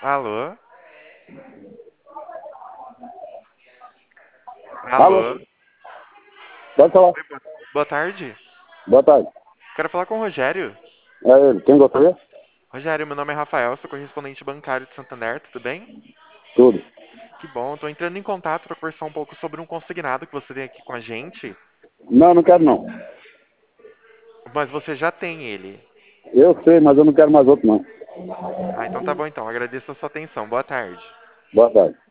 Alô? Alô? Alô? Pode falar. Oi, boa tarde. Boa tarde. Quero falar com o Rogério. É ele. Quem gostaria? Rogério, meu nome é Rafael, sou correspondente bancário de Santander, tudo bem? Tudo. Que bom, tô entrando em contato para conversar um pouco sobre um consignado que você tem aqui com a gente, Não, não quero não. mas você já tem ele. Eu sei, mas eu não quero mais outro não. Ah, então tá bom então, agradeço a sua atenção. Boa tarde. Boa tarde.